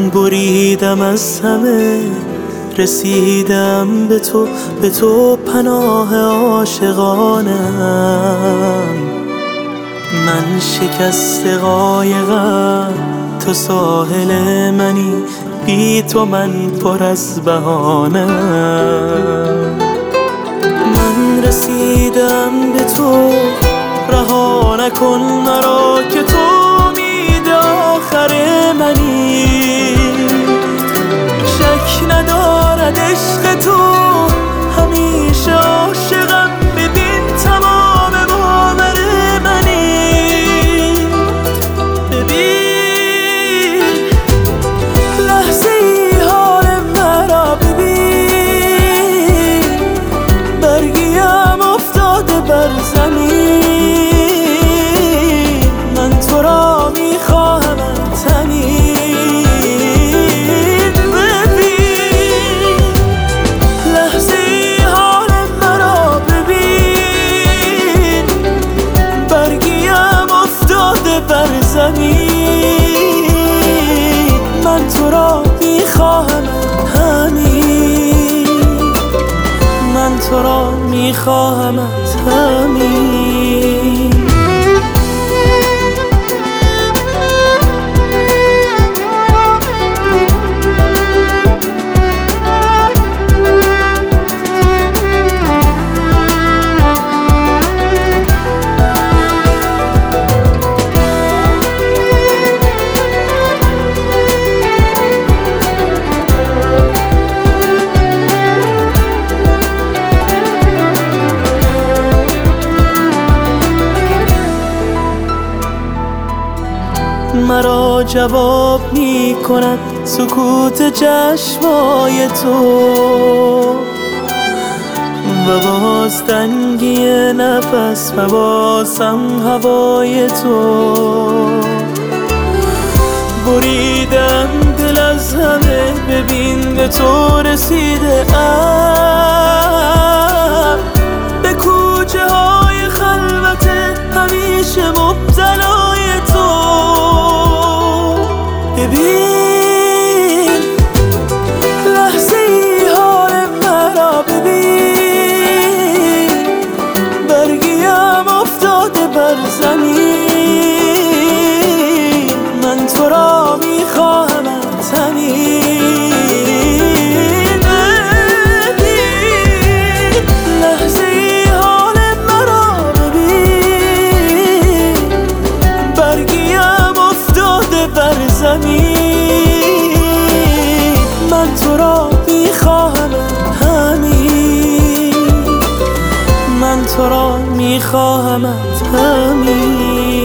بریدم از همه، رسیدم به تو پناه عاشقانم. من شکست قایقم، تو ساحل منی، بی تو من پر از بهانم. من رسیدم به تو، رها نکن مرا که تو امید آخر منی. شک ندارد عشق تو، همیشه عاشقم، ببین تمام باور منی. ببین لحظه ای حال مرا، ببین برگیم افتاده بر زمین. من تو را میخواهمت همین. ببین لحظه ای حال مرا، ببین برگیم افتاده بر زمین. من تو را میخواهمت همین. من تو را میخواهمت همین. مرا جواب می کند سکوت چشمای تو، و باز تنگی نفس و بازم هوای تو. بریدم دل از همه، ببین به تو رسیده ام. به کوچه های خلوت همیشه مبتلای تو. ببین لحظه ای حال مرا، ببین برگیم افتاده بر زمین. من تو را میخواهمت همین. ببین لحظه ای حال مرا، ببین برگیم افتاده بر زمین. من تو را میخواهمت همین. من تو را میخواهمت همین.